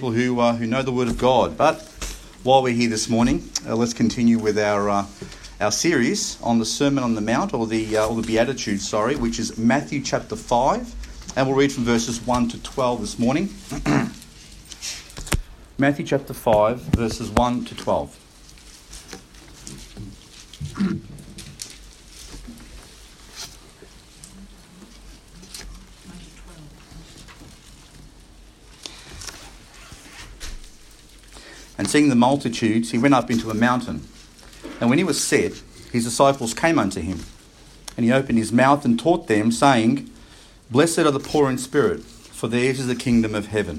people who know the Word of God. But while we're here this morning, let's continue with our series on the Sermon on the Mount, or the Beatitudes, which is Matthew chapter 5, and we'll read from verses 1 to 12 this morning. Matthew chapter 5, verses 1 to 12. And seeing the multitudes, he went up into a mountain. And when he was set, his disciples came unto him. And he opened his mouth and taught them, saying, Blessed are the poor in spirit, for theirs is the kingdom of heaven.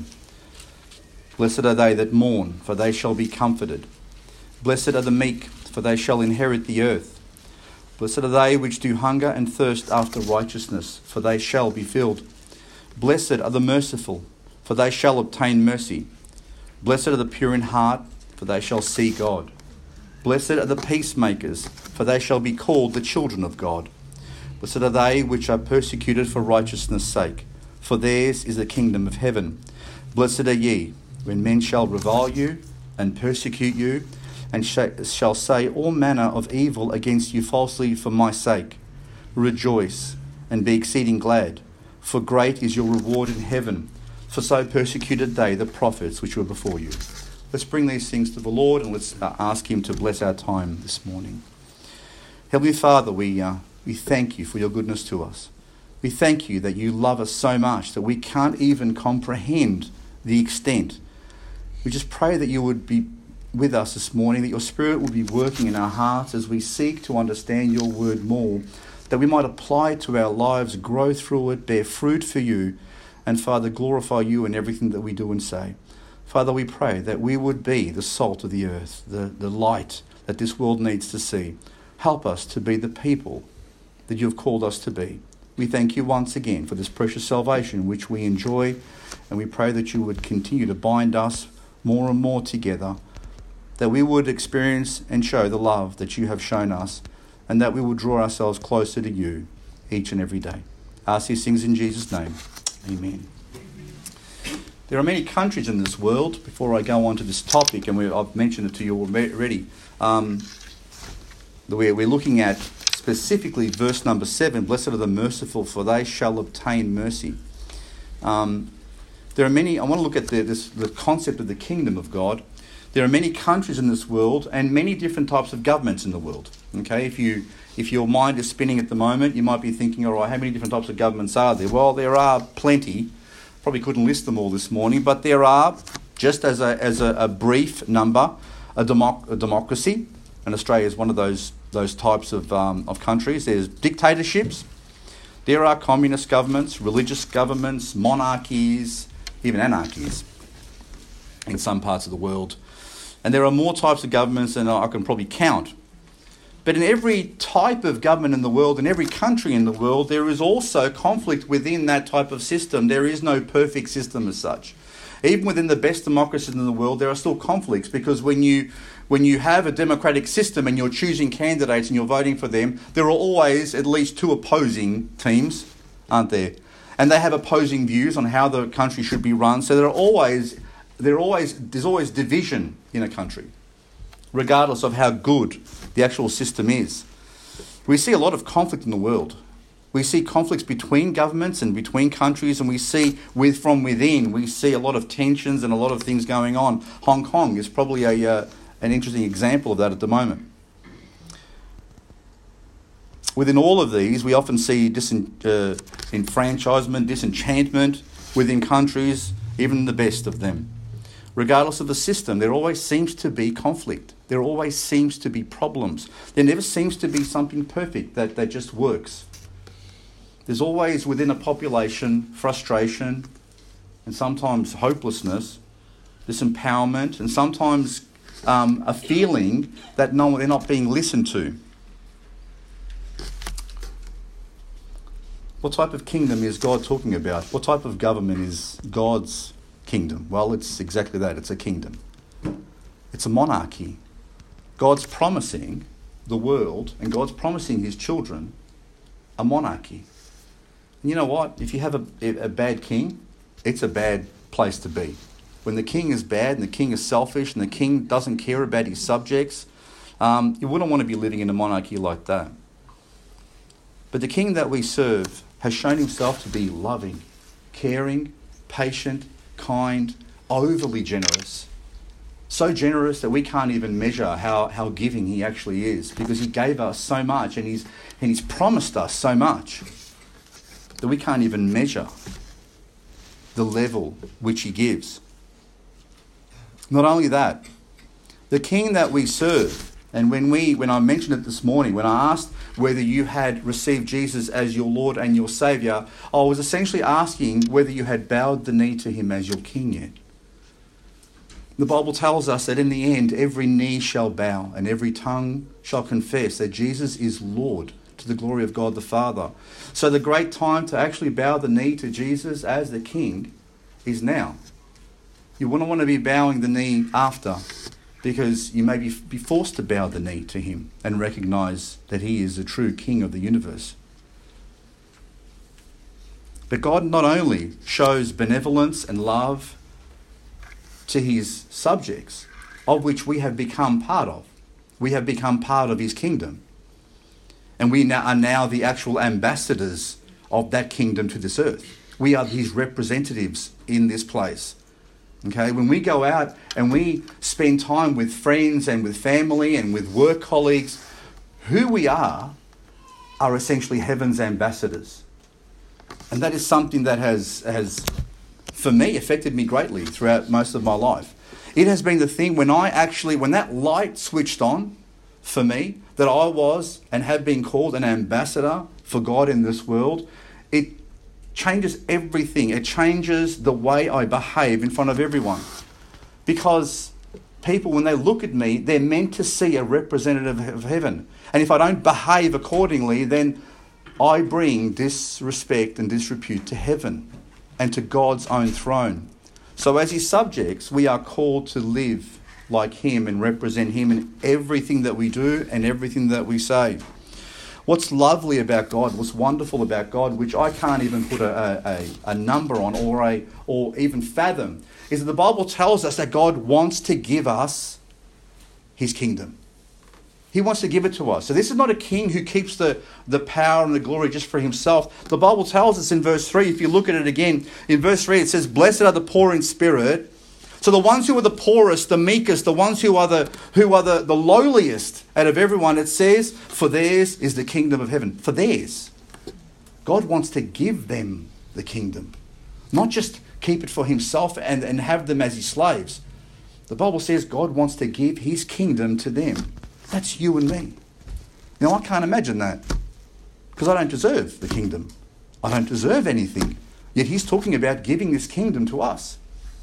Blessed are they that mourn, for they shall be comforted. Blessed are the meek, for they shall inherit the earth. Blessed are they which do hunger and thirst after righteousness, for they shall be filled. Blessed are the merciful, for they shall obtain mercy. Blessed are the pure in heart, for they shall see God. Blessed are the peacemakers, for they shall be called the children of God. Blessed are they which are persecuted for righteousness' sake, for theirs is the kingdom of heaven. Blessed are ye, when men shall revile you, and persecute you, and shall say all manner of evil against you falsely for my sake. Rejoice, and be exceeding glad, for great is your reward in heaven. For so persecuted they the prophets which were before you. Let's bring these things to the Lord, and let's ask him to bless our time this morning. Heavenly Father, we thank you for your goodness to us. We thank you that you love us so much that we can't even comprehend the extent. We just pray that you would be with us this morning, that your Spirit would be working in our hearts as we seek to understand your word more, that we might apply it to our lives, grow through it, bear fruit for you, and Father, glorify you in everything that we do and say. Father, we pray that we would be the salt of the earth, the light that this world needs to see. Help us to be the people that you have called us to be. We thank you once again for this precious salvation which we enjoy, and we pray that you would continue to bind us more and more together, that we would experience and show the love that you have shown us, and that we would draw ourselves closer to you each and every day. I ask these things in Jesus' name. Amen. There are many countries in this world. Before I go on to this topic, and I've mentioned it to you already, we're looking at specifically verse number 7, Blessed are the merciful, for they shall obtain mercy. There are many. I want to look at the concept of the kingdom of God. There are many countries in this world and many different types of governments in the world. Okay, if your mind is spinning at the moment, you might be thinking, all right, how many different types of governments are there? Well, there are plenty. Probably couldn't list them all this morning, but there are, just as a brief number, a democracy, and Australia is one of those types of countries. There's dictatorships. There are communist governments, religious governments, monarchies, even anarchies in some parts of the world. And there are more types of governments than I can probably count. But in every type of government in the world, in every country in the world, there is also conflict within that type of system. There is no perfect system as such. Even within the best democracies in the world, there are still conflicts, because when you have a democratic system and you're choosing candidates and you're voting for them, there are always at least two opposing teams, aren't there? And they have opposing views on how the country should be run. So there's always division in a country, regardless of how good the actual system is. We see a lot of conflict in the world. We see conflicts between governments and between countries, and we see from within, we see a lot of tensions and a lot of things going on. Hong Kong is probably an interesting example of that at the moment. Within all of these, we often see enfranchisement, disenchantment within countries, even the best of them. Regardless of the system, there always seems to be conflict. There always seems to be problems. There never seems to be something perfect that just works. There's always within a population frustration and sometimes hopelessness, disempowerment, and sometimes a feeling that they're not being listened to. What type of kingdom is God talking about? What type of government is God's kingdom? Well, it's exactly that. It's a kingdom. It's a monarchy. God's promising the world, and God's promising his children, a monarchy. And you know what? If you have a bad king, it's a bad place to be. when the king is bad and the king is selfish and the king doesn't care about his subjects, you wouldn't want to be living in a monarchy like that. But the king that we serve has shown himself to be loving, caring, patient, kind, overly generous. So generous that we can't even measure how giving he actually is, because he gave us so much and he's promised us so much that we can't even measure the level which he gives. Not only that, the king that we serve, and when I mentioned it this morning, when I asked whether you had received Jesus as your Lord and your Saviour, I was essentially asking whether you had bowed the knee to him as your king yet. The Bible tells us that in the end, every knee shall bow and every tongue shall confess that Jesus is Lord, to the glory of God the Father. So the great time to actually bow the knee to Jesus as the King is now. You wouldn't want to be bowing the knee after, because you may be forced to bow the knee to him and recognise that he is the true King of the universe. But God not only shows benevolence and love to his subjects, of which we have become part of. We have become part of his kingdom. And we are now the actual ambassadors of that kingdom to this earth. We are his representatives in this place. Okay, when we go out and we spend time with friends and with family and with work colleagues, who we are essentially heaven's ambassadors. And that is something that has for me, affected me greatly throughout most of my life. It has been the thing when that light switched on for me, that I was and have been called an ambassador for God in this world, it changes everything. It changes the way I behave in front of everyone. Because people, when they look at me, they're meant to see a representative of heaven. And if I don't behave accordingly, then I bring disrespect and disrepute to heaven and to God's own throne. So as his subjects, we are called to live like him and represent him in everything that we do and everything that we say. What's lovely about God, what's wonderful about God, which I can't even put a number on or even fathom, is that the Bible tells us that God wants to give us his kingdom. He wants to give it to us. So this is not a king who keeps the power and the glory just for himself. The Bible tells us in verse 3, if you look at it again, in verse 3 it says, "Blessed are the poor in spirit." So the ones who are the poorest, the meekest, the ones who are the lowliest out of everyone, it says, "For theirs is the kingdom of heaven." For theirs. God wants to give them the kingdom. Not just keep it for himself and have them as his slaves. The Bible says God wants to give his kingdom to them. That's you and me. Now, I can't imagine that, because I don't deserve the kingdom. I don't deserve anything. Yet he's talking about giving this kingdom to us.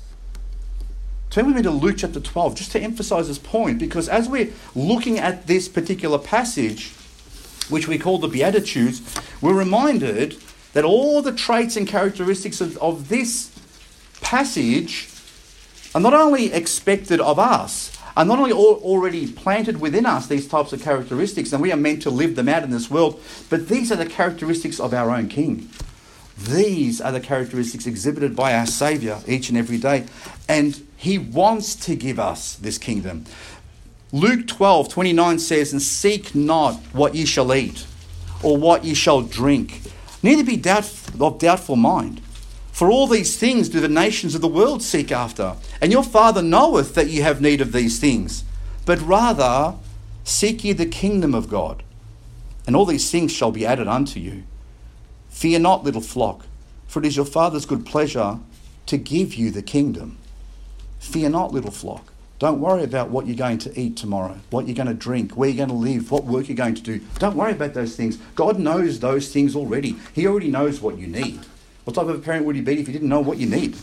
Turn with me to Luke chapter 12, just to emphasize this point, because as we're looking at this particular passage, which we call the Beatitudes, we're reminded that all the traits and characteristics of this passage are not only expected of us, are not only already planted within us, these types of characteristics, and we are meant to live them out in this world, but these are the characteristics of our own King. These are the characteristics exhibited by our Saviour each and every day. And he wants to give us this kingdom. Luke 12:29 says, "And seek not what ye shall eat, or what ye shall drink, neither be of doubtful mind. For all these things do the nations of the world seek after. And your Father knoweth that ye have need of these things. But rather seek ye the kingdom of God, and all these things shall be added unto you. Fear not, little flock, for it is your Father's good pleasure to give you the kingdom." Fear not, little flock. Don't worry about what you're going to eat tomorrow, what you're going to drink, where you're going to live, what work you're going to do. Don't worry about those things. God knows those things already. He already knows what you need. What type of a parent would he be if he didn't know what you need?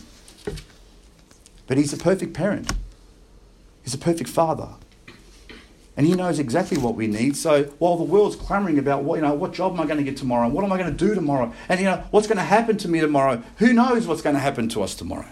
But he's a perfect parent. He's a perfect father. And he knows exactly what we need. So while the world's clamouring about what job am I going to get tomorrow? What am I going to do tomorrow? And what's going to happen to me tomorrow? Who knows what's going to happen to us tomorrow?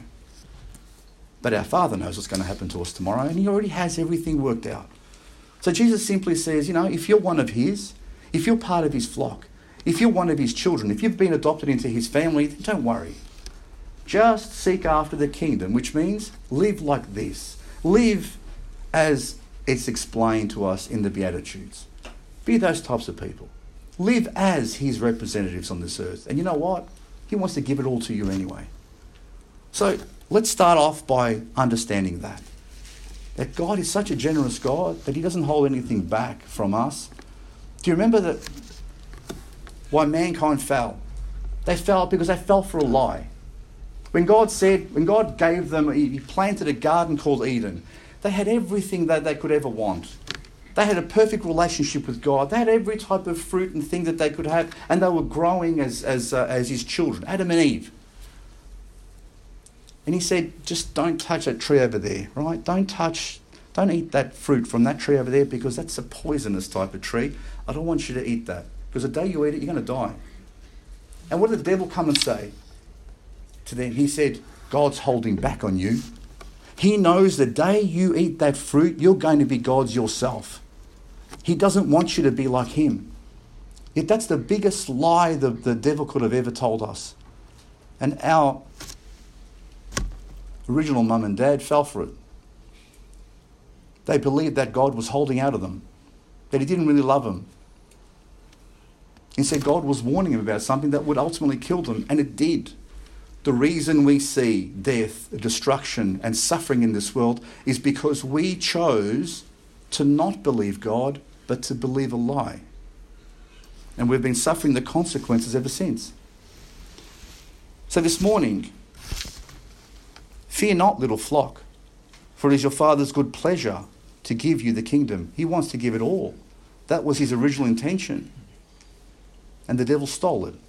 But our Father knows what's going to happen to us tomorrow, and he already has everything worked out. So Jesus simply says, if you're one of his, if you're part of his flock, if you're one of his children, if you've been adopted into his family, then don't worry. Just seek after the kingdom, which means live like this. Live as it's explained to us in the Beatitudes. Be those types of people. Live as his representatives on this earth. And you know what? He wants to give it all to you anyway. So let's start off by understanding that God is such a generous God that he doesn't hold anything back from us. Do you remember that why mankind fell? They fell because they fell for a lie. When God gave them, he planted a garden called Eden, they had everything that they could ever want. They had a perfect relationship with God. They had every type of fruit and thing that they could have, and they were growing as his children, Adam and Eve. And he said, just don't touch that tree over there, right? Don't eat that fruit from that tree over there because that's a poisonous type of tree. I don't want you to eat that because the day you eat it, you're going to die. And what did the devil come and say to them? He said, God's holding back on you. He knows the day you eat that fruit, you're going to be God's yourself. He doesn't want you to be like him. Yet that's the biggest lie the devil could have ever told us. And our original mum and dad fell for it. They believed that God was holding out of them, that he didn't really love them. Instead, God was warning them about something that would ultimately kill them, and it did. The reason we see death, destruction, and suffering in this world is because we chose to not believe God, but to believe a lie. And we've been suffering the consequences ever since. So this morning, fear not, little flock, for it is your Father's good pleasure to give you the kingdom. He wants to give it all. That was his original intention. And the devil stole it.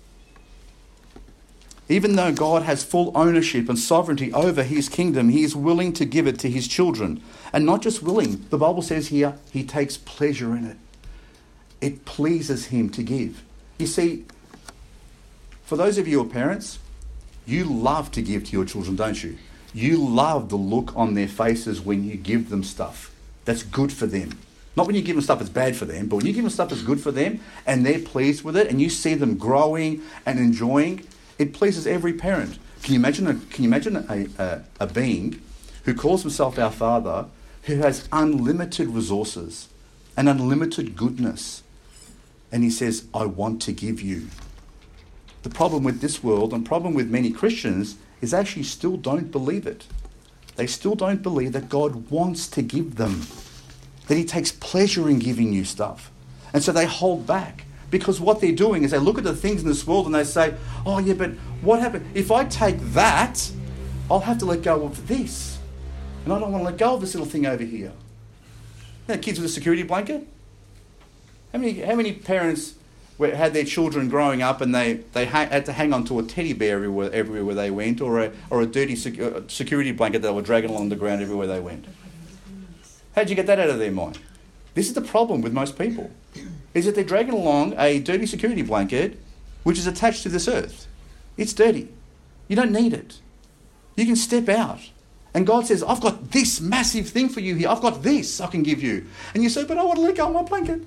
Even though God has full ownership and sovereignty over his kingdom, he is willing to give it to his children. And not just willing, the Bible says here, he takes pleasure in it. It pleases him to give. You see, for those of you who are parents, you love to give to your children, don't you? You love the look on their faces when you give them stuff that's good for them. Not when you give them stuff that's bad for them, but when you give them stuff that's good for them and they're pleased with it and you see them growing and enjoying, it pleases every parent. Can you imagine a being who calls himself our Father, who has unlimited resources and unlimited goodness, and he says, I want to give you. The problem with this world and problem with many Christians is they actually still don't believe it. They still don't believe that God wants to give them, that he takes pleasure in giving you stuff. And so they hold back. Because what they're doing is they look at the things in this world and they say, oh yeah, but what happened? If I take that, I'll have to let go of this. And I don't want to let go of this little thing over here. You know, kids with a security blanket? How many parents had their children growing up and they had to hang on to a teddy bear everywhere they went, or a dirty security blanket that they were dragging along the ground everywhere they went? How'd you get that out of their mind? This is the problem with most people, is that they're dragging along a dirty security blanket which is attached to this earth. It's dirty. You don't need it. You can step out. And God says, I've got this massive thing for you here. I've got this I can give you. And you say, but I want to let go of my blanket.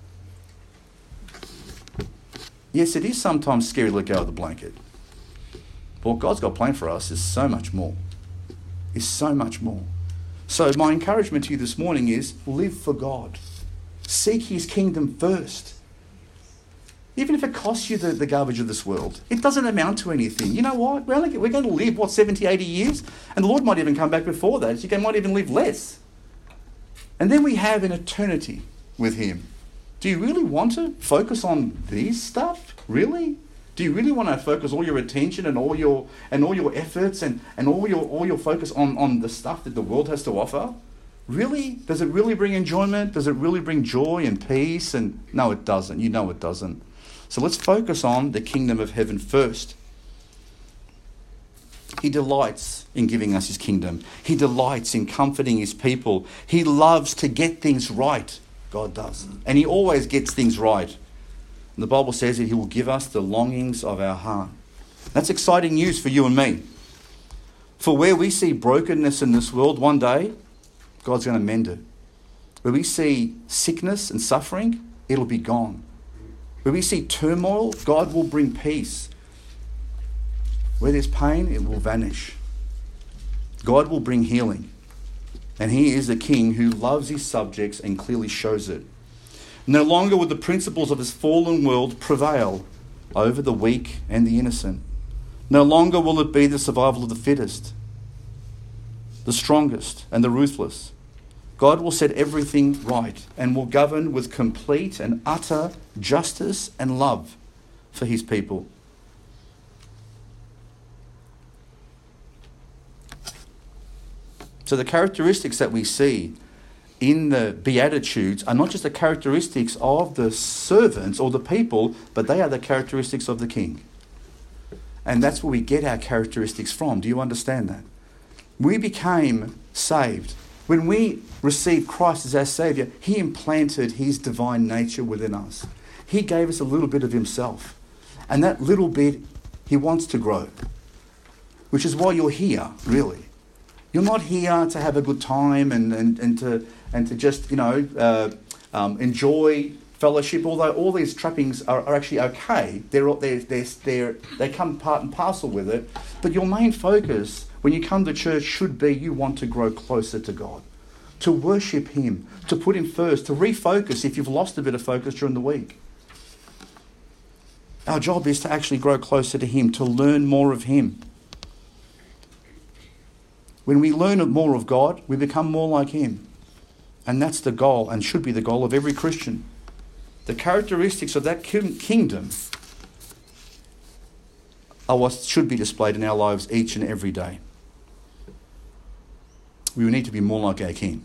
Yes, it is sometimes scary to let go of the blanket. But what God's got planned for us is so much more. Is so much more. So my encouragement to you this morning is live for God. Seek his kingdom first. Even if it costs you the garbage of this world, it doesn't amount to anything. You know what? We're going to live, 70, 80 years? And the Lord might even come back before that. So you might even live less. And then we have an eternity with him. Do you really want to focus on these stuff? Really? Do you really want to focus all your attention and all your efforts and all your focus on the stuff that the world has to offer? Really? Does it really bring enjoyment? Does it really bring joy and peace? And no, it doesn't. You know it doesn't. So let's focus on the kingdom of heaven first. He delights in giving us his kingdom. He delights in comforting his people. He loves to get things right. God does. And he always gets things right. And the Bible says that he will give us the longings of our heart. That's exciting news for you and me. For where we see brokenness in this world, one day, God's going to mend it. Where we see sickness and suffering, it'll be gone. Where we see turmoil, God will bring peace. Where there's pain, it will vanish. God will bring healing. And he is a king who loves his subjects and clearly shows it. No longer will the principles of this fallen world prevail over the weak and the innocent. No longer will it be the survival of the fittest, the strongest and the ruthless. God will set everything right and will govern with complete and utter justice and love for his people. So the characteristics that we see in the Beatitudes are not just the characteristics of the servants or the people, but they are the characteristics of the king. And that's where we get our characteristics from. Do you understand that? We became saved. When we received Christ as our Saviour, he implanted his divine nature within us. He gave us a little bit of himself. And that little bit, he wants to grow. Which is why you're here, really. You're not here to have a good time and to just, enjoy fellowship, although all these trappings are actually okay. They come part and parcel with it. But your main focus when you come to church should be you want to grow closer to God, to worship him, to put him first, to refocus if you've lost a bit of focus during the week. Our job is to actually grow closer to him, to learn more of him. When we learn more of God, we become more like him. And that's the goal, and should be the goal of every Christian. The characteristics of that kingdom are what should be displayed in our lives each and every day. We need to be more like our king.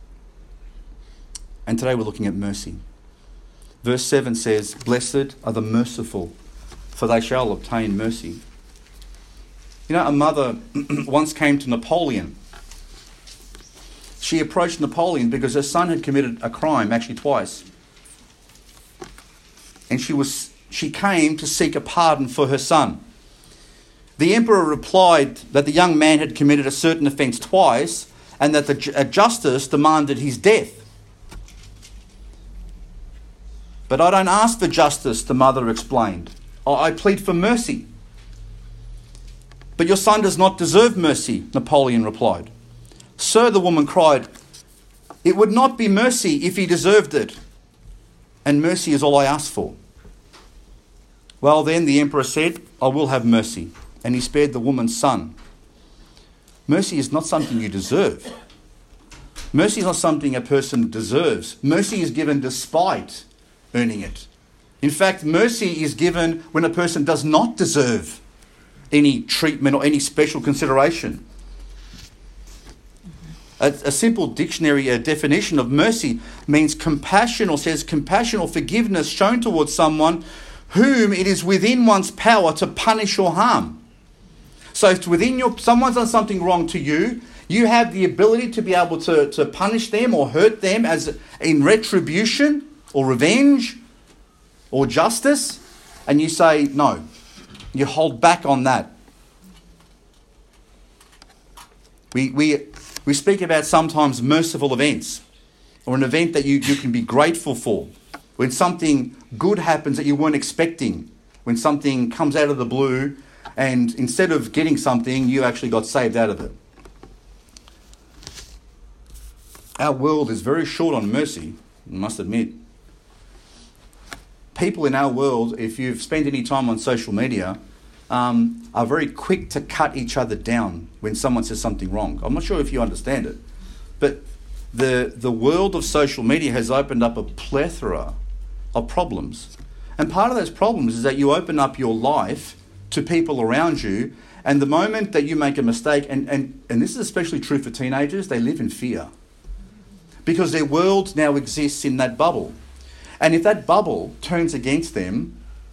And today we're looking at mercy. Verse 7 says, "Blessed are the merciful, for they shall obtain mercy." You know, a mother once came to Napoleon. She approached Napoleon because her son had committed a crime, actually twice. And she came to seek a pardon for her son. The emperor replied that the young man had committed a certain offence twice and that the justice demanded his death. "But I don't ask for justice," the mother explained. "I plead for mercy." "But your son does not deserve mercy," Napoleon replied. "Sir," the woman cried, "it would not be mercy if he deserved it, and mercy is all I ask for." "Well then," the emperor said, "I will have mercy," and he spared the woman's son. Mercy is not something you deserve. Mercy is not something a person deserves. Mercy is given despite earning it. In fact, mercy is given when a person does not deserve any treatment or any special consideration. A simple dictionary definition of mercy means compassion, or says compassion or forgiveness shown towards someone whom it is within one's power to punish or harm. So if someone's done something wrong to you, you have the ability to be able to punish them or hurt them as in retribution or revenge or justice, and you say no. You hold back on that. We speak about sometimes merciful events, or an event that you can be grateful for. When something good happens that you weren't expecting, when something comes out of the blue and instead of getting something, you actually got saved out of it. Our world is very short on mercy, I must admit. People in our world, if you've spent any time on social media, are very quick to cut each other down when someone says something wrong. I'm not sure if you understand it, but the world of social media has opened up a plethora of problems. And part of those problems is that you open up your life to people around you, and the moment that you make a mistake, and this is especially true for teenagers, they live in fear. Because their world now exists in that bubble. And if that bubble turns against them,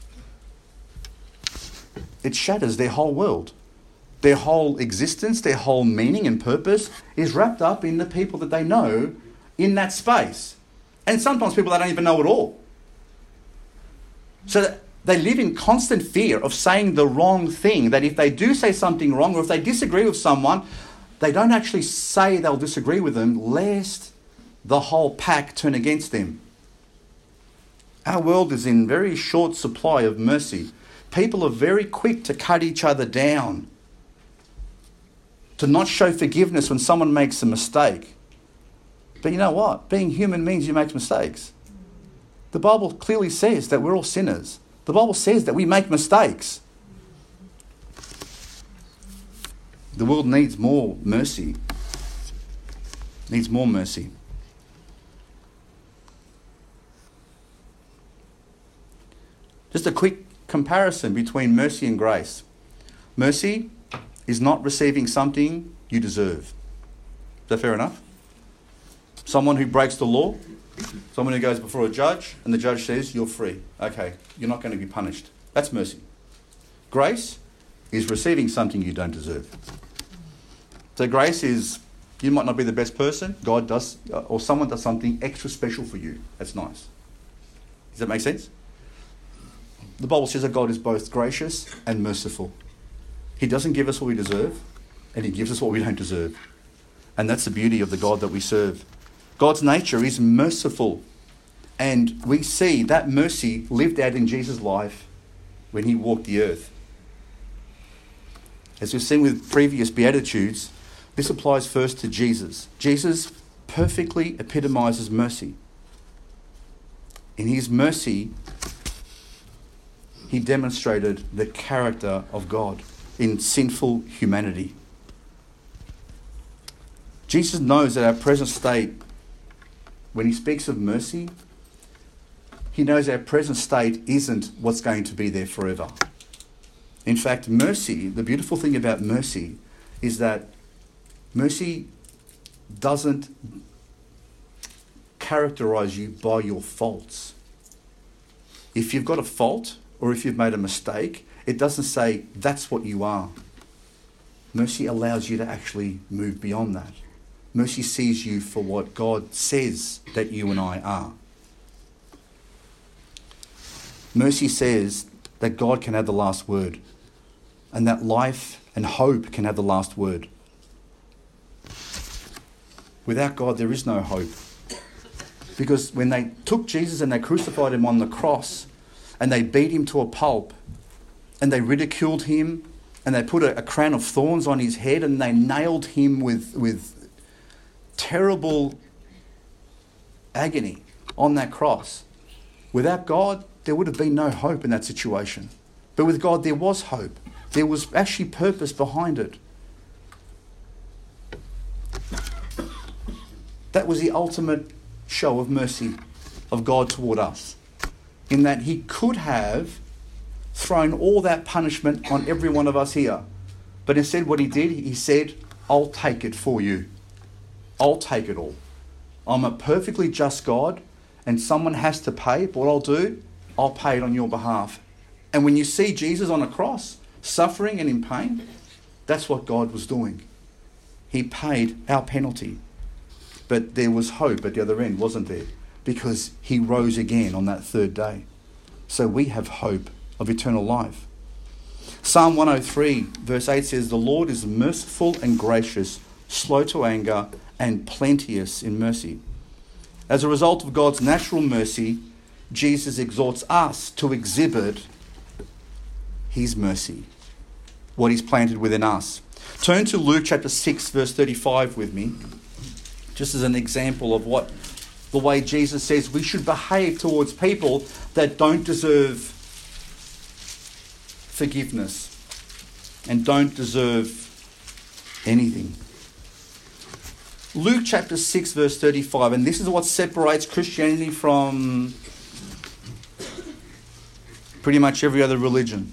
it shatters their whole world. Their whole existence, their whole meaning and purpose is wrapped up in the people that they know in that space. And sometimes people they don't even know at all. So they live in constant fear of saying the wrong thing, that if they do say something wrong or if they disagree with someone, they don't actually say they'll disagree with them, lest the whole pack turn against them. Our world is in very short supply of mercy. people are very quick to cut each other down, to not show forgiveness when someone makes a mistake. But you know what? Being human means you make mistakes. The Bible clearly says that we're all sinners. The Bible says that we make mistakes. The world needs more mercy. Needs more mercy. Just a quick comparison between mercy and grace. Mercy is not receiving something you deserve. Is that fair enough? Someone who breaks the law, someone who goes before a judge and the judge says, you're free. Okay, you're not going to be punished. That's mercy. Grace is receiving something you don't deserve. So grace is, you might not be the best person, God does, or someone does something extra special for you. That's nice. Does that make sense? The Bible says that God is both gracious and merciful. He doesn't give us what we deserve, and he gives us what we don't deserve. And that's the beauty of the God that we serve. God's nature is merciful. And we see that mercy lived out in Jesus' life when he walked the earth. As we've seen with previous Beatitudes, this applies first to Jesus. Jesus perfectly epitomizes mercy. In his mercy, he demonstrated the character of God in sinful humanity. Jesus knows that our present state, when he speaks of mercy, he knows our present state isn't what's going to be there forever. In fact, mercy, the beautiful thing about mercy is that mercy doesn't characterize you by your faults. If you've got a fault or if you've made a mistake, it doesn't say that's what you are. Mercy allows you to actually move beyond that. Mercy sees you for what God says that you and I are. Mercy says that God can have the last word, and that life and hope can have the last word. Without God, there is no hope. Because when they took Jesus and they crucified him on the cross, and they beat him to a pulp, and they ridiculed him, and they put a crown of thorns on his head, and they nailed him with terrible agony on that cross. Without God, there would have been no hope in that situation. But with God, there was hope. There was actually purpose behind it. That was the ultimate show of mercy of God toward us, in that he could have thrown all that punishment on every one of us here. But instead what he did, he said, I'll take it for you. I'll take it all. I'm a perfectly just God, and someone has to pay. But what I'll do, I'll pay it on your behalf. And when you see Jesus on a cross, suffering and in pain, that's what God was doing. He paid our penalty. But there was hope at the other end, wasn't there? Because he rose again on that third day. So we have hope of eternal life. Psalm 103 verse 8 says, the Lord is merciful and gracious, slow to anger, and plenteous in mercy. As a result of God's natural mercy, Jesus exhorts us to exhibit his mercy, what he's planted within us. Turn to Luke chapter 6 verse 35 with me, just as an example of what the way Jesus says we should behave towards people that don't deserve forgiveness and don't deserve anything. Luke chapter 6 verse 35, and this is what separates Christianity from pretty much every other religion.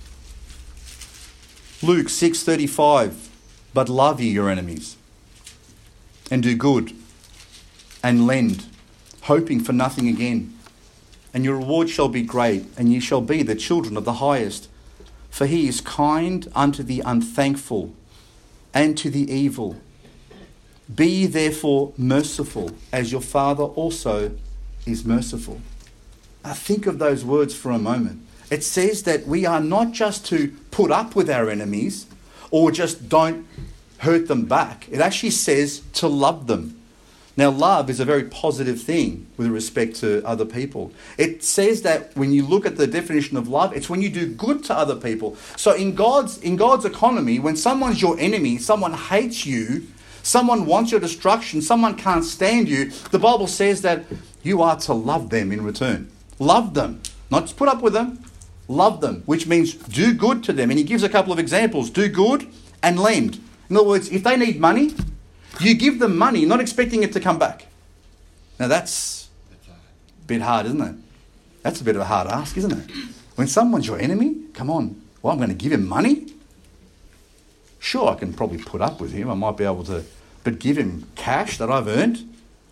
Luke 6:35, but love ye your enemies, and do good, and lend, hoping for nothing again. And your reward shall be great, and ye shall be the children of the highest. For he is kind unto the unthankful, and to the evil. Be ye therefore merciful, as your Father also is merciful. Now think of those words for a moment. It says that we are not just to put up with our enemies, or just don't hurt them back. It actually says to love them, Now, love is a very positive thing with respect to other people. It says that when you look at the definition of love, it's when you do good to other people. So in God's economy, when someone's your enemy, someone hates you, someone wants your destruction, someone can't stand you, the Bible says that you are to love them in return. Love them. Not just put up with them. Love them, which means do good to them. And he gives a couple of examples. Do good and lend. In other words, if they need money, you give them money, not expecting it to come back. Now that's a bit hard, isn't it? That's a bit of a hard ask, isn't it? When someone's your enemy, come on. Well, I'm going to give him money? Sure, I can probably put up with him. I might be able to, but give him cash that I've earned?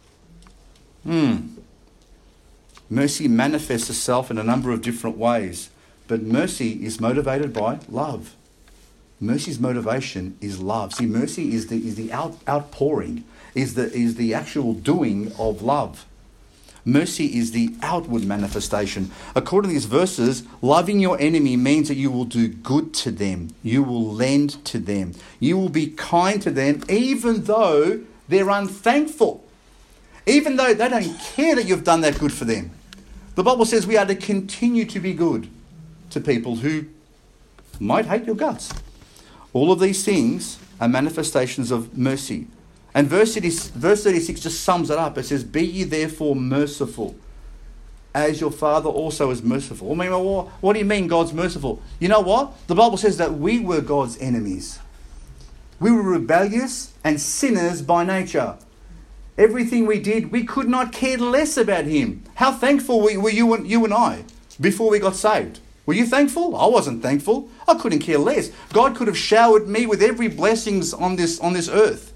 Mercy manifests itself in a number of different ways, but mercy is motivated by love. Mercy's motivation is love. See, mercy is the outpouring, is the actual doing of love. Mercy is the outward manifestation. According to these verses, loving your enemy means that you will do good to them. You will lend to them. You will be kind to them even though they're unthankful. Even though they don't care that you've done that good for them. The Bible says we are to continue to be good to people who might hate your guts. All of these things are manifestations of mercy. And verse 36 just sums it up. It says, be ye therefore merciful, as your Father also is merciful. I mean, well, what do you mean God's merciful? You know what? The Bible says that we were God's enemies. We were rebellious and sinners by nature. Everything we did, we could not care less about him. How thankful were you and I before we got saved? Were you thankful? I wasn't thankful. I couldn't care less. God could have showered me with every blessings on this earth.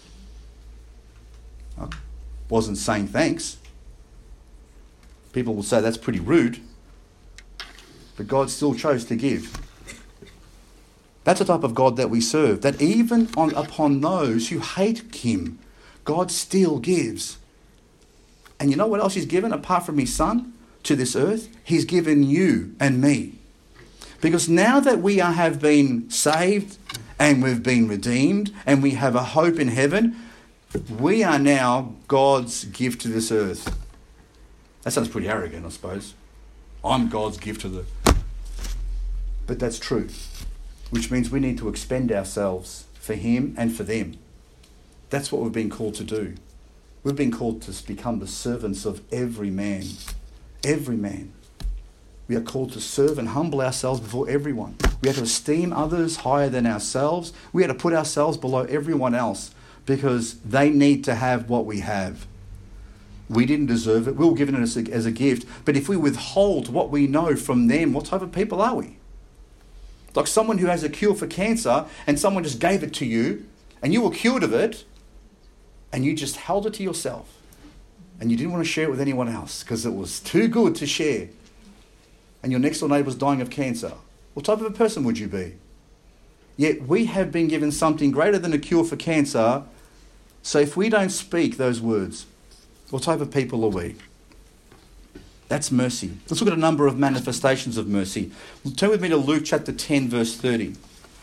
I wasn't saying thanks. People will say that's pretty rude. But God still chose to give. That's the type of God that we serve. That even upon those who hate him, God still gives. And you know what else he's given apart from his son? To this earth, he's given you and me. Because now that we have been saved and we've been redeemed and we have a hope in heaven, we are now God's gift to this earth. That sounds pretty arrogant, I suppose. I'm God's gift to the... But that's true. Which means we need to expend ourselves for him and for them. That's what we've been called to do. We've been called to become the servants of every man. Every man. We are called to serve and humble ourselves before everyone. We have to esteem others higher than ourselves. We have to put ourselves below everyone else because they need to have what we have. We didn't deserve it. We were given it as a gift. But if we withhold what we know from them, what type of people are we? Like someone who has a cure for cancer and someone just gave it to you and you were cured of it and you just held it to yourself. And you didn't want to share it with anyone else because it was too good to share. And your next door neighbour was dying of cancer. What type of a person would you be? Yet we have been given something greater than a cure for cancer. So if we don't speak those words, what type of people are we? That's mercy. Let's look at a number of manifestations of mercy. Turn with me to Luke chapter 10, verse 30.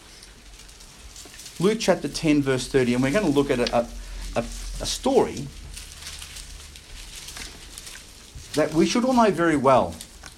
Luke chapter 10, verse 30. And we're going to look at a story that we should all know very well.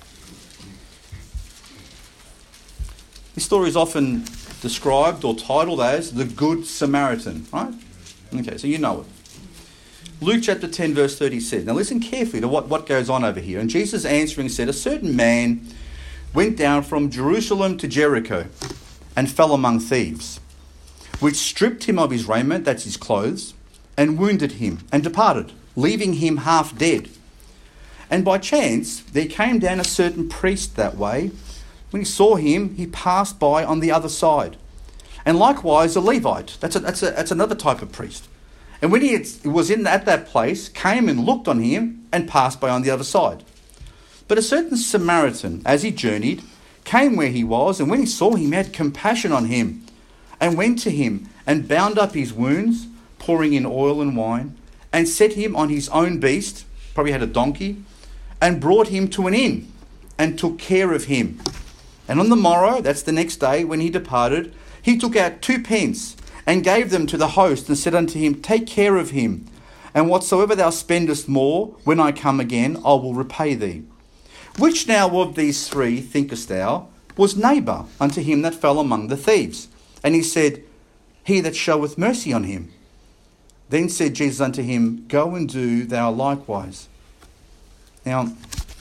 This story is often described or titled as the Good Samaritan, right? Okay, so you know it. Luke chapter 10 verse 30 says, now listen carefully to what goes on over here. And Jesus answering said, a certain man went down from Jerusalem to Jericho and fell among thieves, which stripped him of his raiment, that's his clothes, and wounded him and departed, leaving him half dead. And by chance, there came down a certain priest that way. When he saw him, he passed by on the other side. And likewise, a Levite. That's another type of priest. And when he was at that place, came and looked on him and passed by on the other side. But a certain Samaritan, as he journeyed, came where he was, and when he saw him, he had compassion on him, and went to him and bound up his wounds, pouring in oil and wine, and set him on his own beast, probably had a donkey, and brought him to an inn, and took care of him. And on the morrow, that's the next day, when he departed, he took out 2 pence, and gave them to the host, and said unto him, take care of him. and whatsoever thou spendest more, when I come again, I will repay thee. Which now of these three, thinkest thou, was neighbour unto him that fell among the thieves? And he said, He that showeth mercy on him. Then said Jesus unto him, Go and do thou likewise. Now,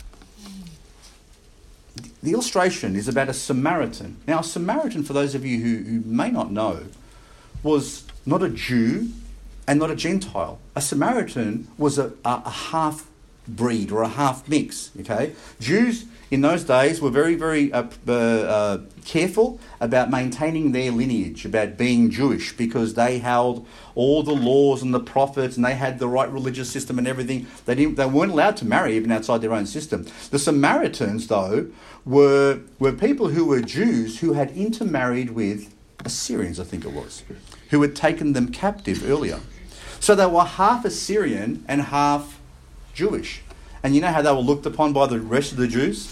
the illustration is about a Samaritan. Now, a Samaritan, for those of you who may not know, was not a Jew and not a Gentile. A Samaritan was a half-breed or a half-mix, okay? Jews in those days were very, very careful about maintaining their lineage, about being Jewish, because they held all the laws and the prophets, and they had the right religious system and everything. They weren't allowed to marry even outside their own system. The Samaritans, though, were people who were Jews who had intermarried with Assyrians, I think it was, who had taken them captive earlier. So they were half Assyrian and half Jewish. And you know how they were looked upon by the rest of the Jews?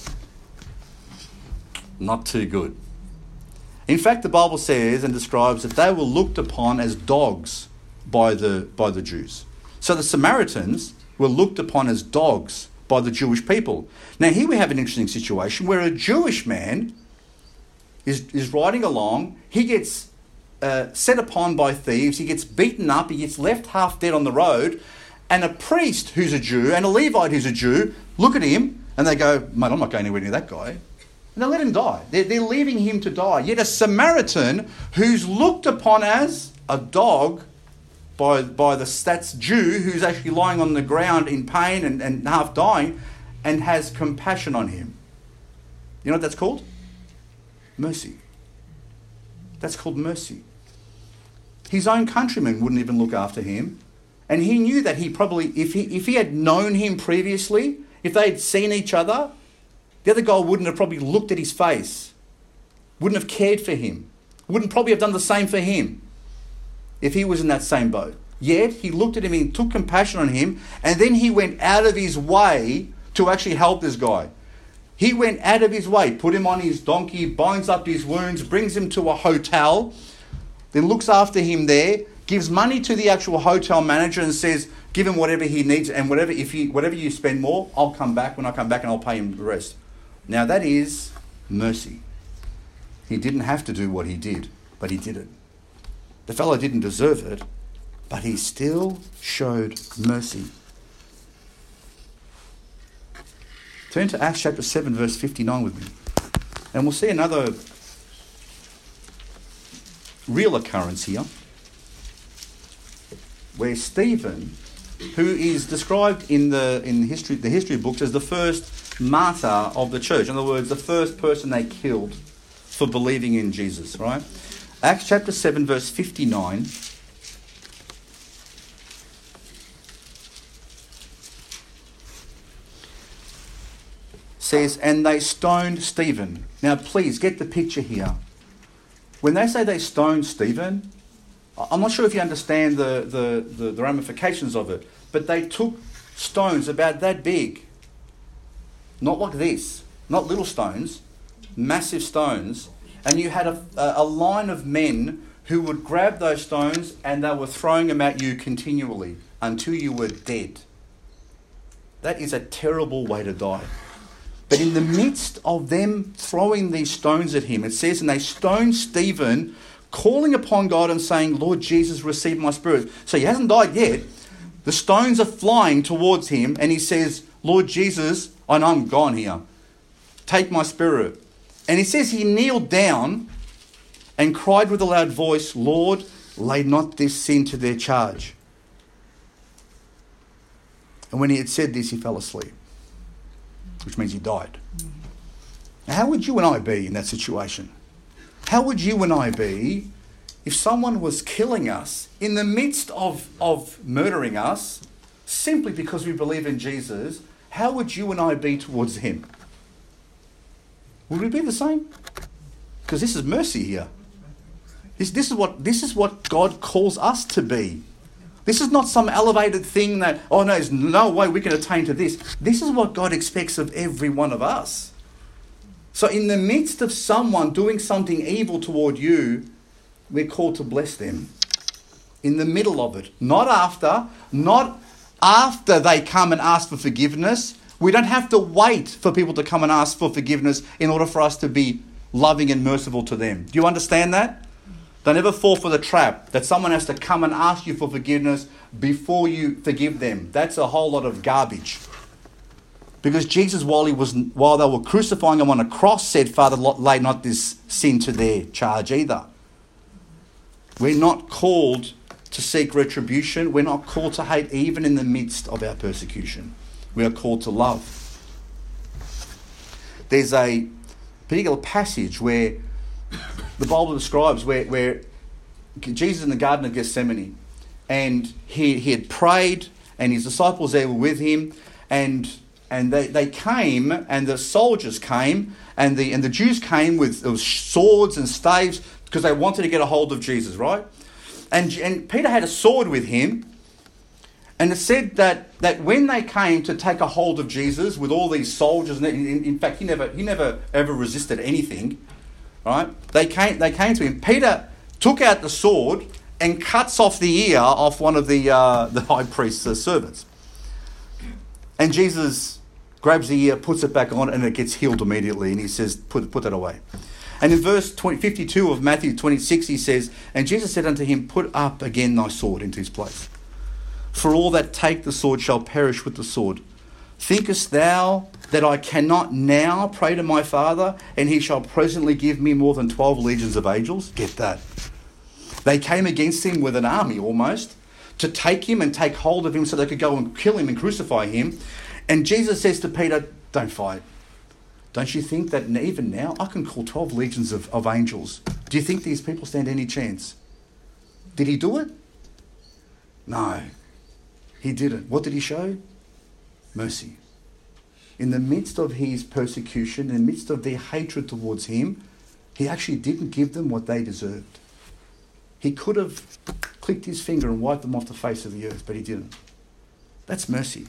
Not too good. In fact, the Bible says and describes that they were looked upon as dogs by the Jews. So the Samaritans were looked upon as dogs by the Jewish people. Now here we have an interesting situation where a Jewish man is riding along. He gets set upon by thieves. He gets beaten up. He gets left half dead on the road. And a priest who's a Jew and a Levite who's a Jew look at him and they go, Mate, I'm not going anywhere near that guy. And they let him die. They're leaving him to die. Yet a Samaritan who's looked upon as a dog by that's Jew, who's actually lying on the ground in pain and half dying, and has compassion on him. You know what that's called? Mercy. That's called mercy. His own countrymen wouldn't even look after him. And he knew that he probably, if he had known him previously, if they had seen each other, the other guy wouldn't have probably looked at his face, wouldn't have cared for him, wouldn't probably have done the same for him if he was in that same boat. Yet he looked at him and took compassion on him, and then he went out of his way to actually help this guy. He went out of his way, put him on his donkey, binds up his wounds, brings him to a hotel, then looks after him there, gives money to the actual hotel manager and says, give him whatever he needs, and whatever you spend more, I'll come back. When I come back, and I'll pay him the rest. Now that is mercy. He didn't have to do what he did, but he did it. The fellow didn't deserve it, but he still showed mercy. Turn to Acts chapter 7, verse 59 with me. And we'll see another real occurrence here, where Stephen, who is described in the history books as the first martyr of the church, in other words, the first person they killed for believing in Jesus, right? Acts chapter 7, verse 59. Says, and they stoned Stephen. Now, please get the picture here. When they say they stoned Stephen, I'm not sure if you understand the ramifications of it, but they took stones about that big. Not like this, not little stones, massive stones. And you had a line of men who would grab those stones and they were throwing them at you continually until you were dead. That is a terrible way to die. But in the midst of them throwing these stones at him, it says, and they stoned Stephen, calling upon God and saying, Lord Jesus, receive my spirit. So he hasn't died yet. The stones are flying towards him and he says, Lord Jesus, I know I'm gone here. Take my spirit. And he says he kneeled down and cried with a loud voice, Lord, lay not this sin to their charge. And when he had said this, he fell asleep, which means he died. Now, how would you and I be in that situation? How would you and I be if someone was killing us in the midst of murdering us simply because we believe in Jesus? How would you and I be towards him? Would we be the same? Because this is mercy here. This is what God calls us to be. This is not some elevated thing that, oh no, there's no way we can attain to this. This is what God expects of every one of us. So in the midst of someone doing something evil toward you, we're called to bless them. In the middle of it. Not after, not after they come and ask for forgiveness. We don't have to wait for people to come and ask for forgiveness in order for us to be loving and merciful to them. Do you understand that? Don't ever fall for the trap that someone has to come and ask you for forgiveness before you forgive them. That's a whole lot of garbage. Because Jesus, while they were crucifying him on a cross, said, Father, lay not this sin to their charge either. We're not called to seek retribution. We're not called to hate even in the midst of our persecution. We are called to love. There's a particular passage where the Bible describes where Jesus in the Garden of Gethsemane, and he had prayed, and his disciples there were with him, and they came, and the soldiers came, and the Jews came with swords and staves because they wanted to get a hold of Jesus, right? And Peter had a sword with him, and it said that when they came to take a hold of Jesus with all these soldiers, and in fact he never ever resisted anything, right? They came to him. Peter took out the sword and cuts off the ear off one of the high priest's servants. And Jesus grabs the ear, puts it back on, and it gets healed immediately. And he says, put that away. And in verse 52 of Matthew 26, he says, and Jesus said unto him, put up again thy sword into his place. For all that take the sword shall perish with the sword. Thinkest thou that I cannot now pray to my Father, and he shall presently give me more than 12 legions of angels? Get that. They came against him with an army almost, to take him and take hold of him so they could go and kill him and crucify him. And Jesus says to Peter, don't fight. Don't you think that even now I can call 12 legions of angels? Do you think these people stand any chance? Did he do it? No, he didn't. What did he show? Mercy. In the midst of his persecution, in the midst of their hatred towards him, he actually didn't give them what they deserved. He could have clicked his finger and wiped them off the face of the earth, but he didn't. That's mercy.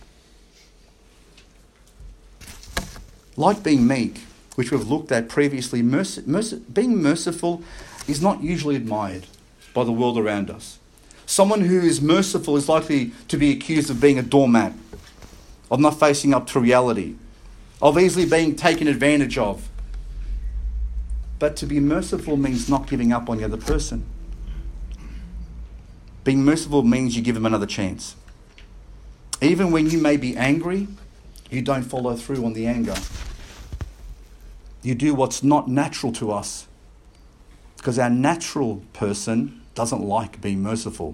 Like being meek, which we've looked at previously, being merciful is not usually admired by the world around us. Someone who is merciful is likely to be accused of being a doormat, of not facing up to reality, of easily being taken advantage of. But to be merciful means not giving up on the other person. Being merciful means you give them another chance. Even when you may be angry, you don't follow through on the anger. You do what's not natural to us, because our natural person doesn't like being merciful.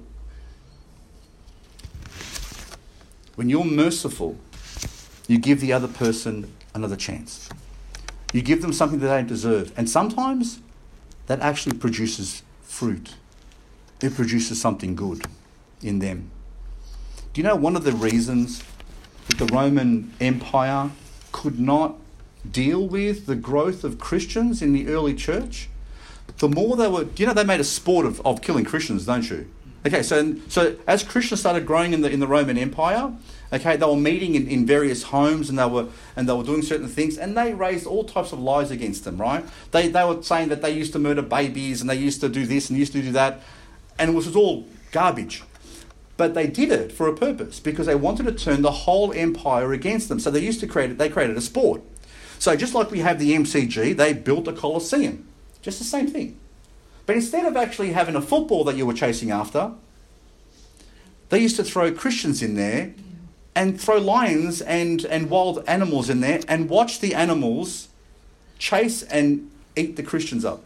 When you're merciful, you give the other person another chance. You give them something that they don't deserve. And sometimes that actually produces fruit. It produces something good in them. Do you know one of the reasons that the Roman Empire could not deal with the growth of Christians in the early church? The more they were, they made a sport of killing Christians, don't you? Okay, so as Christians started growing in the Roman Empire, okay, they were meeting in various homes, and they were doing certain things, and they raised all types of lies against them, right? They were saying that they used to murder babies, and they used to do this and used to do that, and it was all garbage. But they did it for a purpose, because they wanted to turn the whole empire against them. So they created a sport. So just like we have the MCG, they built a Colosseum. Just the same thing. But instead of actually having a football that you were chasing after, they used to throw Christians in there and throw lions and wild animals in there and watch the animals chase and eat the Christians up.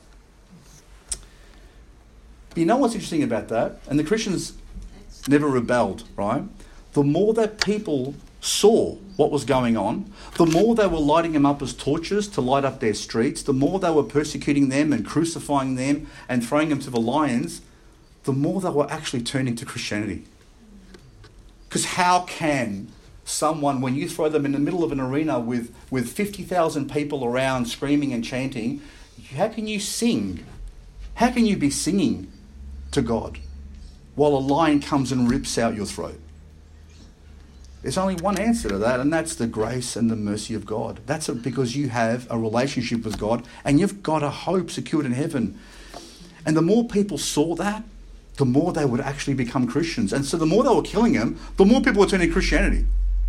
But you know what's interesting about that? And the Christians never rebelled, right? The more that people saw what was going on, the more they were lighting them up as torches to light up their streets, the more they were persecuting them and crucifying them and throwing them to the lions, the more they were actually turning to Christianity. Because how can someone, when you throw them in the middle of an arena with 50,000 people around screaming and chanting, how can you sing? How can you be singing to God while a lion comes and rips out your throat? There's only one answer to that, and that's the grace and the mercy of God. That's because you have a relationship with God and you've got a hope secured in heaven. And the more people saw that, the more they would actually become Christians. And so the more they were killing them, the more people were turning to Christianity.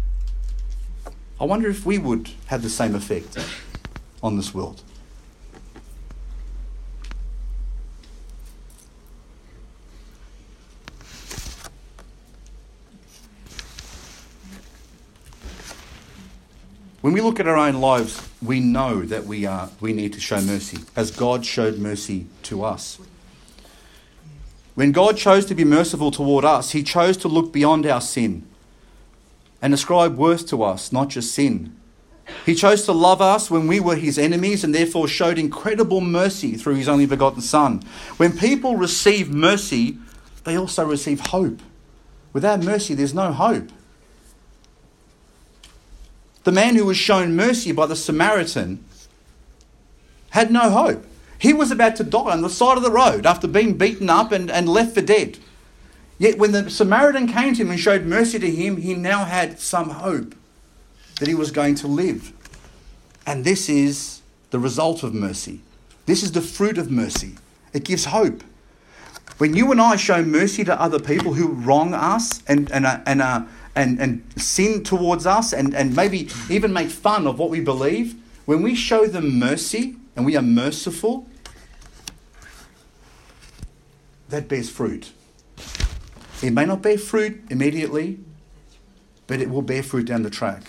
I wonder if we would have the same effect on this world. When we look at our own lives, we know that we need to show mercy, as God showed mercy to us. When God chose to be merciful toward us, he chose to look beyond our sin and ascribe worth to us, not just sin. He chose to love us when we were his enemies and therefore showed incredible mercy through his only begotten Son. When people receive mercy, they also receive hope. Without mercy, there's no hope. The man who was shown mercy by the Samaritan had no hope. He was about to die on the side of the road after being beaten up and left for dead. Yet when the Samaritan came to him and showed mercy to him, he now had some hope that he was going to live. And this is the result of mercy. This is the fruit of mercy. It gives hope. When you and I show mercy to other people who wrong us and sin towards us and maybe even make fun of what we believe, when we show them mercy and we are merciful, that bears fruit. It may not bear fruit immediately, but it will bear fruit down the track.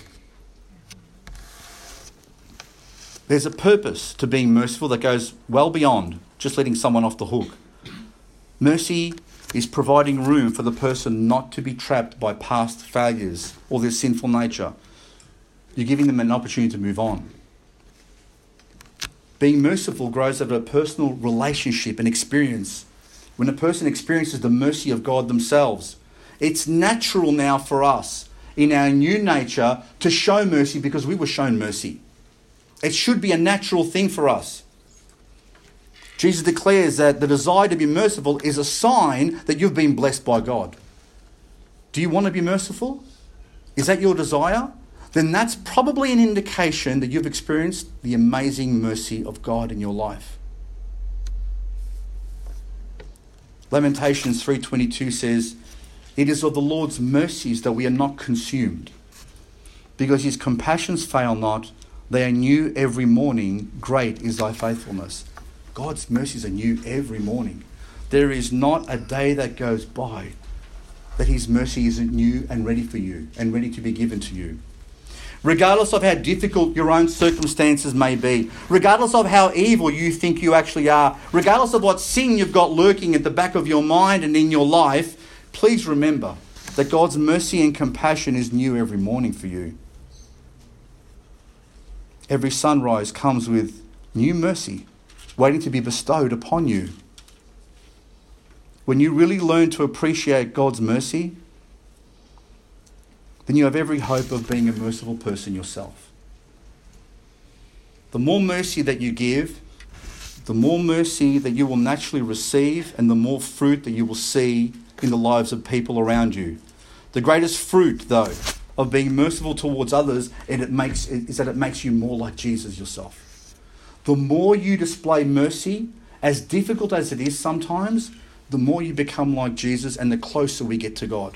There's a purpose to being merciful that goes well beyond just letting someone off the hook. Mercy is providing room for the person not to be trapped by past failures or their sinful nature. You're giving them an opportunity to move on. Being merciful grows out of a personal relationship and experience. When a person experiences the mercy of God themselves, it's natural now for us in our new nature to show mercy because we were shown mercy. It should be a natural thing for us. Jesus declares that the desire to be merciful is a sign that you've been blessed by God. Do you want to be merciful? Is that your desire? Then that's probably an indication that you've experienced the amazing mercy of God in your life. Lamentations 3:22 says, "It is of the Lord's mercies that we are not consumed, because his compassions fail not. They are new every morning. Great is thy faithfulness." God's mercies are new every morning. There is not a day that goes by that his mercy isn't new and ready for you and ready to be given to you. Regardless of how difficult your own circumstances may be, regardless of how evil you think you actually are, regardless of what sin you've got lurking at the back of your mind and in your life, please remember that God's mercy and compassion is new every morning for you. Every sunrise comes with new mercy waiting to be bestowed upon you. When you really learn to appreciate God's mercy, then you have every hope of being a merciful person yourself. The more mercy that you give, the more mercy that you will naturally receive and the more fruit that you will see in the lives of people around you. The greatest fruit, though, of being merciful towards others is that it makes you more like Jesus yourself. The more you display mercy, as difficult as it is sometimes, the more you become like Jesus and the closer we get to God.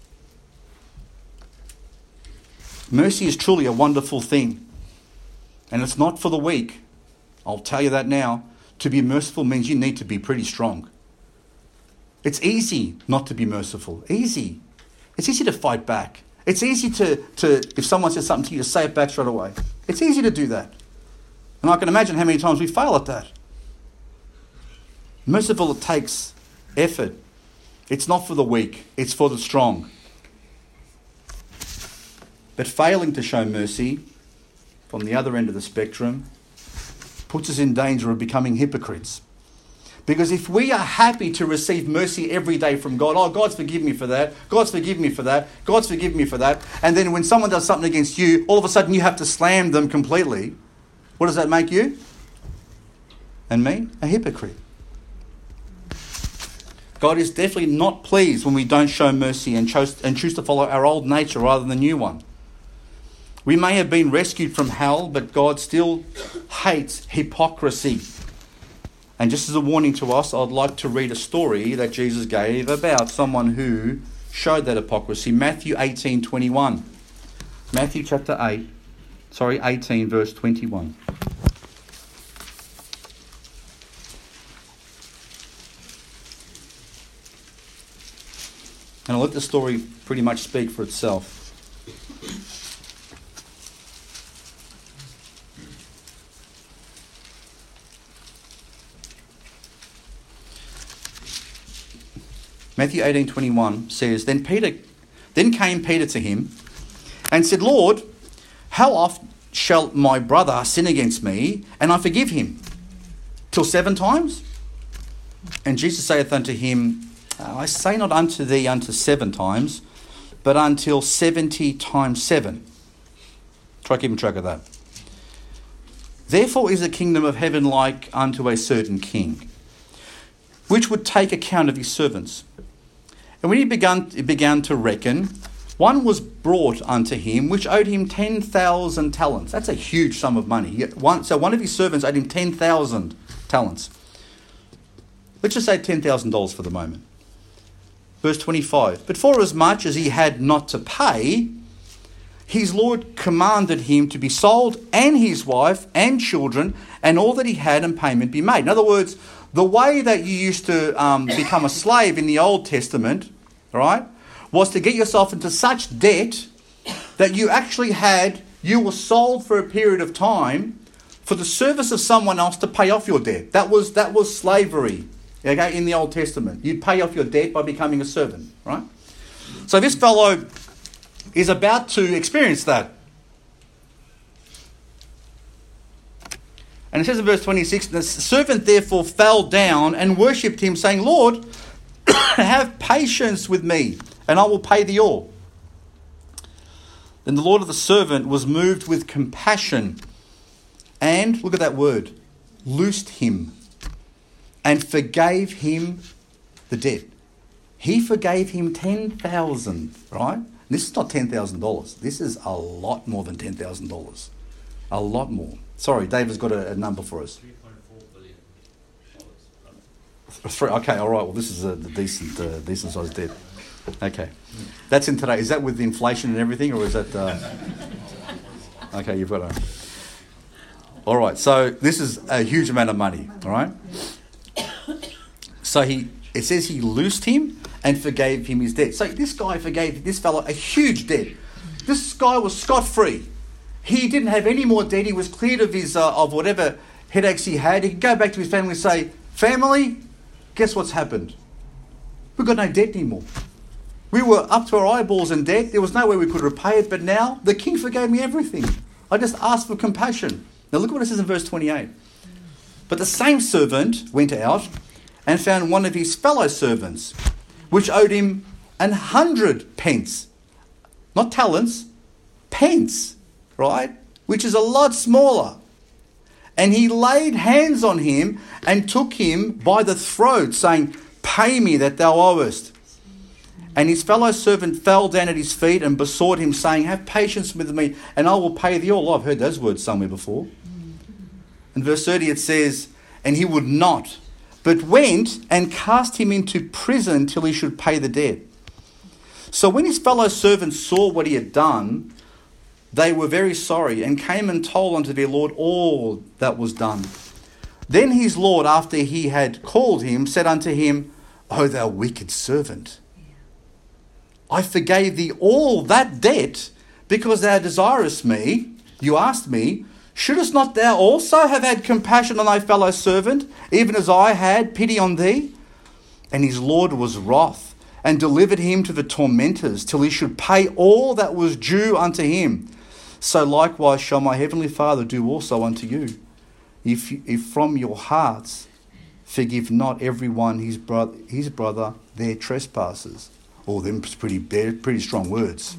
Mercy is truly a wonderful thing. And it's not for the weak. I'll tell you that now. To be merciful means you need to be pretty strong. It's easy not to be merciful. Easy. It's easy to fight back. It's easy to if someone says something to you, to say it back straight away. It's easy to do that. And I can imagine how many times we fail at that. Merciful, it takes effort. It's not for the weak. It's for the strong. But failing to show mercy, from the other end of the spectrum, puts us in danger of becoming hypocrites. Because if we are happy to receive mercy every day from God, oh, God's forgiven me for that, God's forgiven me for that, God's forgiven me for that, and then when someone does something against you, all of a sudden you have to slam them completely, what does that make you? And me? A hypocrite. God is definitely not pleased when we don't show mercy and choose to follow our old nature rather than the new one. We may have been rescued from hell, but God still hates hypocrisy. And just as a warning to us, I'd like to read a story that Jesus gave about someone who showed that hypocrisy. Matthew 18:21. Matthew chapter 18, verse 21. And I'll let the story pretty much speak for itself. Matthew 18:21 says, Then came Peter to him and said, Lord, how oft shall my brother sin against me, and I forgive him? Till 7 times? And Jesus saith unto him, I say not unto thee unto 7 times, but until 70 times 7. Try keeping track of that. Therefore is the kingdom of heaven like unto a certain king, which would take account of his servants. And when he began to reckon, one was brought unto him, which owed him 10,000 talents. That's a huge sum of money. So one of his servants owed him 10,000 talents. Let's just say $10,000 for the moment. Verse 25. But forasmuch as he had not to pay, his Lord commanded him to be sold, and his wife and children, and all that he had, and payment be made. In other words, the way that you used to become a slave in the Old Testament, right, was to get yourself into such debt that you were sold for a period of time for the service of someone else to pay off your debt. That was slavery, okay, in the Old Testament. You'd pay off your debt by becoming a servant, right? So this fellow is about to experience that. And it says in verse 26, the servant therefore fell down and worshipped him, saying, Lord, have patience with me, and I will pay thee all. Then the Lord of the servant was moved with compassion, and, look at that word, loosed him, and forgave him the debt. He forgave him 10,000, right? And this is not $10,000. This is a lot more than $10,000. A lot more. Sorry, David's got a number for us. $3.4 billion. Okay, all right. Well, this is a decent sized debt. Okay, that's in today. Is that with inflation and everything, or is that? Okay, you've got a. All right. So this is a huge amount of money. All right. So it says he loosed him and forgave him his debt. So this guy forgave this fellow a huge debt. This guy was scot-free. He didn't have any more debt. He was cleared of his of whatever headaches he had. He could go back to his family and say, family, guess what's happened? We've got no debt anymore. We were up to our eyeballs in debt. There was no way we could repay it. But now the king forgave me everything. I just asked for compassion. Now look what it says in verse 28. But the same servant went out and found one of his fellow servants, which owed him 100 pence. Not talents, pence. Right? Which is a lot smaller. And he laid hands on him and took him by the throat, saying, Pay me that thou owest. And his fellow servant fell down at his feet and besought him, saying, Have patience with me, and I will pay thee all. Oh, I've heard those words somewhere before. In verse 30 it says, And he would not, but went and cast him into prison till he should pay the debt. So when his fellow servants saw what he had done, they were very sorry, and came and told unto their Lord all that was done. Then his Lord, after he had called him, said unto him, O thou wicked servant, I forgave thee all that debt, because thou desirest me. You asked me, shouldest not thou also have had compassion on thy fellow servant, even as I had pity on thee? And his Lord was wroth, and delivered him to the tormentors, till he should pay all that was due unto him. So likewise shall my heavenly Father do also unto you, if from your hearts forgive not every one his brother their trespasses. Oh, them pretty strong words.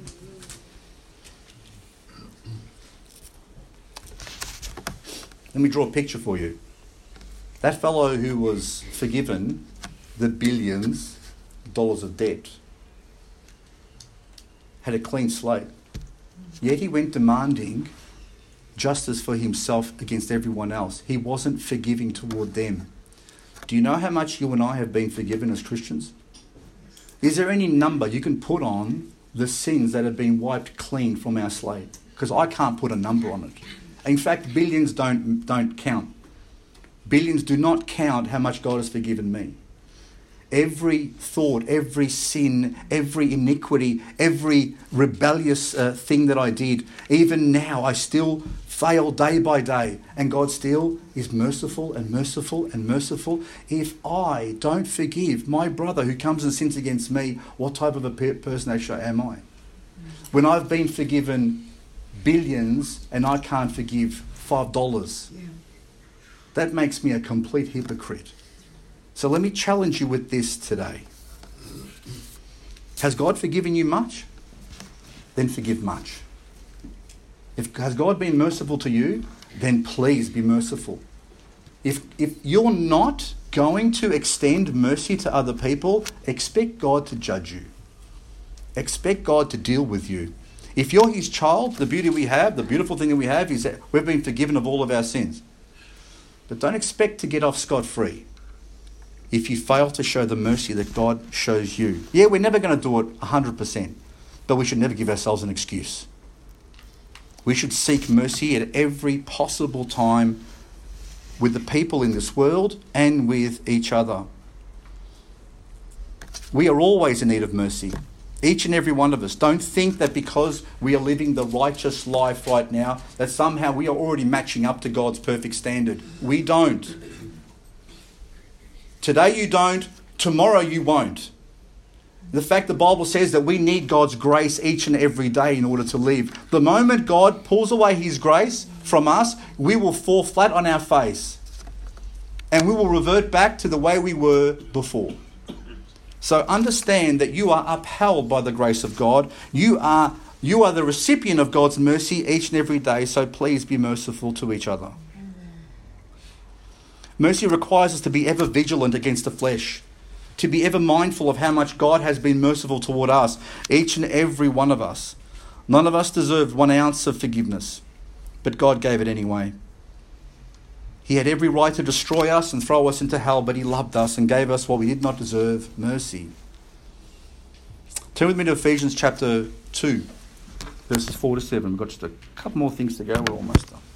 Let me draw a picture for you. That fellow who was forgiven the billions dollars of debt had a clean slate. Yet he went demanding justice for himself against everyone else. He wasn't forgiving toward them. Do you know how much you and I have been forgiven as Christians? Is there any number you can put on the sins that have been wiped clean from our slate? Because I can't put a number on it. In fact, billions don't count. Billions do not count how much God has forgiven me. Every thought, every sin, every iniquity, every rebellious thing that I did, even now I still fail day by day, and God still is merciful and merciful and merciful. If I don't forgive my brother who comes and sins against me, what type of a person actually am I? When I've been forgiven billions and I can't forgive $5, that makes me a complete hypocrite. So let me challenge you with this today. Has God forgiven you much? Then forgive much. Has God been merciful to you? Then please be merciful. If you're not going to extend mercy to other people, expect God to judge you. Expect God to deal with you. If you're his child, the beautiful thing that we have is that we've been forgiven of all of our sins. But don't expect to get off scot-free if you fail to show the mercy that God shows you. Yeah, we're never going to do it 100%, but we should never give ourselves an excuse. We should seek mercy at every possible time with the people in this world and with each other. We are always in need of mercy. Each and every one of us. Don't think that because we are living the righteous life right now, that somehow we are already matching up to God's perfect standard. We don't. Today you don't, tomorrow you won't. The fact the Bible says that we need God's grace each and every day in order to live. The moment God pulls away his grace from us, we will fall flat on our face. And we will revert back to the way we were before. So understand that you are upheld by the grace of God. You are the recipient of God's mercy each and every day, so please be merciful to each other. Mercy requires us to be ever vigilant against the flesh, to be ever mindful of how much God has been merciful toward us, each and every one of us. None of us deserved 1 ounce of forgiveness, but God gave it anyway. He had every right to destroy us and throw us into hell, but he loved us and gave us what we did not deserve, mercy. Turn with me to Ephesians chapter 2, verses 4 to 7. We've got just a couple more things to go. We're almost done.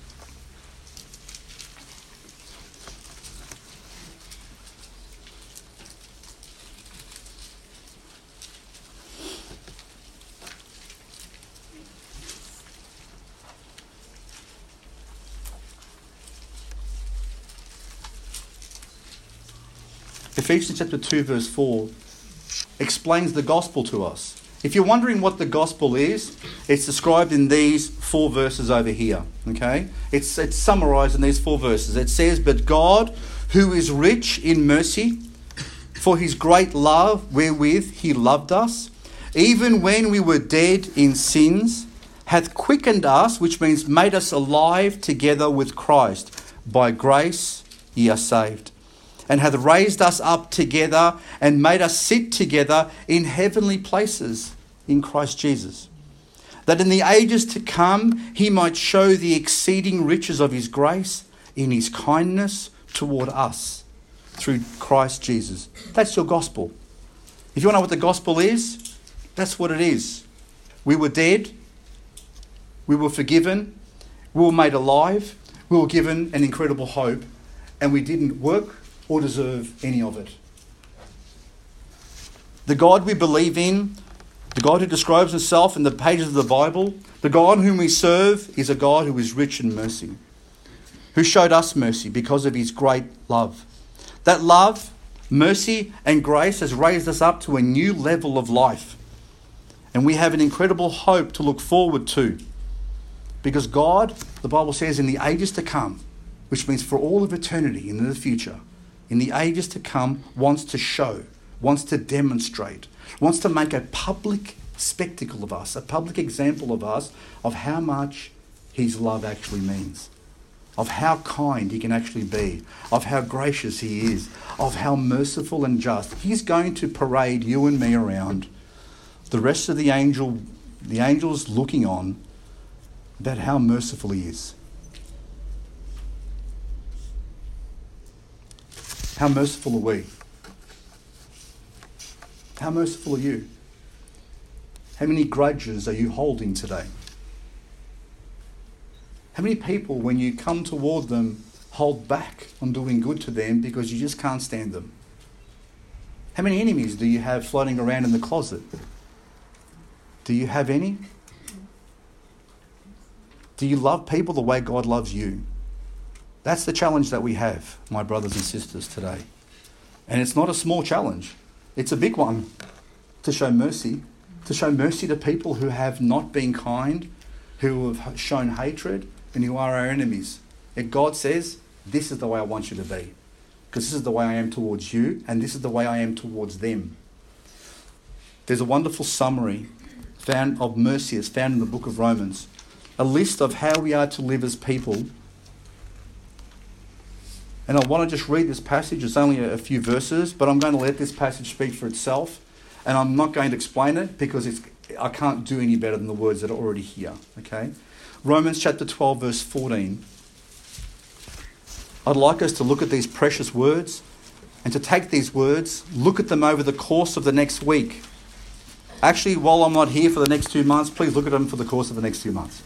Ephesians chapter 2 verse 4 explains the gospel to us. If you're wondering what the gospel is, it's described in these 4 verses over here. Okay? It's summarized in these 4 verses. It says, "But God, who is rich in mercy, for his great love wherewith he loved us, even when we were dead in sins, hath quickened us," which means made us alive together with Christ. "By grace ye are saved. And hath raised us up together and made us sit together in heavenly places in Christ Jesus, that in the ages to come he might show the exceeding riches of his grace in his kindness toward us through Christ Jesus." That's your gospel. If you want to know what the gospel is, that's what it is. We were dead. We were forgiven. We were made alive. We were given an incredible hope. And we didn't work or deserve any of it. The God we believe in, the God who describes himself in the pages of the Bible, the God whom we serve is a God who is rich in mercy, who showed us mercy because of his great love. That love, mercy and grace has raised us up to a new level of life. And we have an incredible hope to look forward to. Because God, the Bible says, in the ages to come, which means for all of eternity in the future, in the ages to come, wants to show, wants to demonstrate, wants to make a public spectacle of us, a public example of us, of how much his love actually means, of how kind he can actually be, of how gracious he is, of how merciful and just. He's going to parade you and me around, the rest of the angels looking on, about how merciful he is. How merciful are we? How merciful are you? How many grudges are you holding today? How many people, when you come toward them, hold back on doing good to them because you just can't stand them? How many enemies do you have floating around in the closet? Do you have any? Do you love people the way God loves you? That's the challenge that we have, my brothers and sisters, today. And it's not a small challenge. It's a big one, to show mercy. To show mercy to people who have not been kind, who have shown hatred, and who are our enemies. And God says, this is the way I want you to be. Because this is the way I am towards you, and this is the way I am towards them. There's a wonderful summary of mercy. It's found in the book of Romans. A list of how we are to live as people. And I want to just read this passage. It's only a few verses, but I'm going to let this passage speak for itself. And I'm not going to explain it because I can't do any better than the words that are already here. Okay? Romans chapter 12, verse 14. I'd like us to look at these precious words and to take these words, look at them over the course of the next week. Actually, while I'm not here for the next 2 months, please look at them for the course of the next 2 months.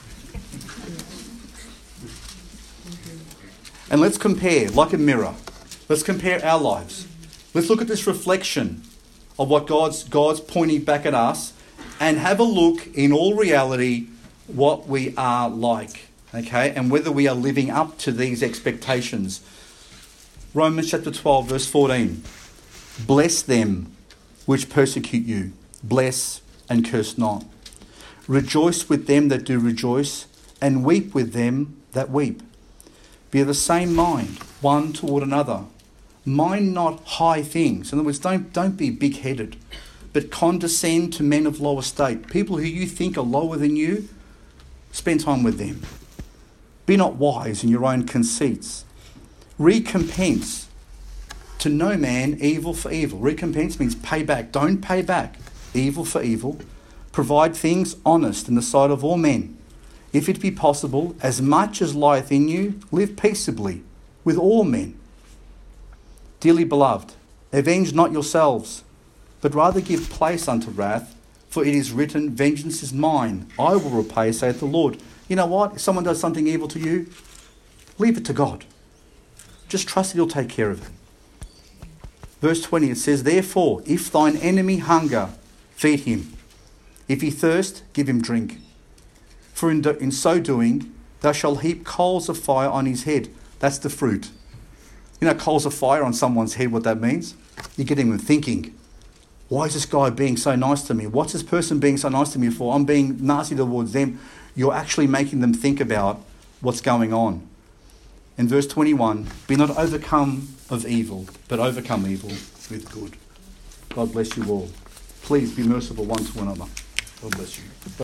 And let's compare, like a mirror. Let's compare our lives. Let's look at this reflection of what God's pointing back at us and have a look in all reality what we are like. Okay, and whether we are living up to these expectations. Romans chapter 12, verse 14. Bless them which persecute you. Bless and curse not. Rejoice with them that do rejoice, and weep with them that weep. Be of the same mind, one toward another. Mind not high things. In other words, don't be big-headed, but condescend to men of low estate. People who you think are lower than you, spend time with them. Be not wise in your own conceits. Recompense to no man evil for evil. Recompense means pay back. Don't pay back evil for evil. Provide things honest in the sight of all men. If it be possible, as much as lieth in you, live peaceably with all men. Dearly beloved, avenge not yourselves, but rather give place unto wrath, for it is written, vengeance is mine, I will repay, saith the Lord. You know what? If someone does something evil to you, leave it to God. Just trust that He'll take care of it. Verse 20, it says, therefore, if thine enemy hunger, feed him. If he thirst, give him drink. For in so doing, thou shalt heap coals of fire on his head. That's the fruit. You know, coals of fire on someone's head, what that means? You're getting them thinking, why is this guy being so nice to me? What's this person being so nice to me for? I'm being nasty towards them. You're actually making them think about what's going on. In verse 21, be not overcome of evil, but overcome evil with good. God bless you all. Please be merciful one to another. God bless you.